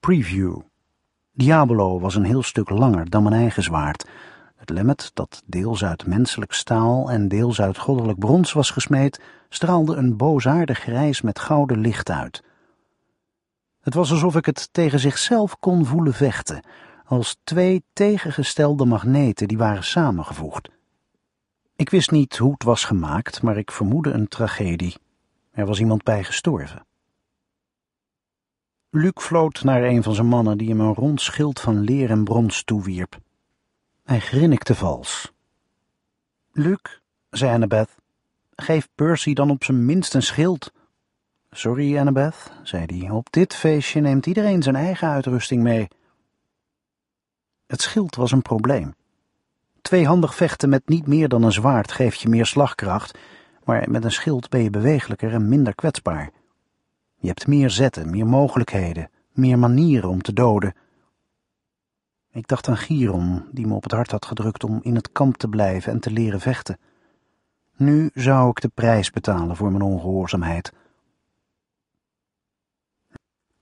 Preview. Diabolo was een heel stuk langer dan mijn eigen zwaard. Het lemmet, dat deels uit menselijk staal en deels uit goddelijk brons was gesmeed, straalde een boosaardig grijs met gouden licht uit. Het was alsof ik het tegen zichzelf kon voelen vechten, als twee tegengestelde magneten die waren samengevoegd. Ik wist niet hoe het was gemaakt, maar ik vermoedde een tragedie. Er was iemand bij gestorven. Luc floot naar een van zijn mannen die hem een rond schild van leer en brons toewierp. Hij grinnikte vals. Luc, zei Annabeth, geef Percy dan op zijn minst een schild. Sorry, Annabeth, zei hij, op dit feestje neemt iedereen zijn eigen uitrusting mee. Het schild was een probleem. Tweehandig vechten met niet meer dan een zwaard geeft je meer slagkracht, maar met een schild ben je bewegelijker en minder kwetsbaar. Je hebt meer zetten, meer mogelijkheden, meer manieren om te doden. Ik dacht aan Chiron, die me op het hart had gedrukt om in het kamp te blijven en te leren vechten. Nu zou ik de prijs betalen voor mijn ongehoorzaamheid.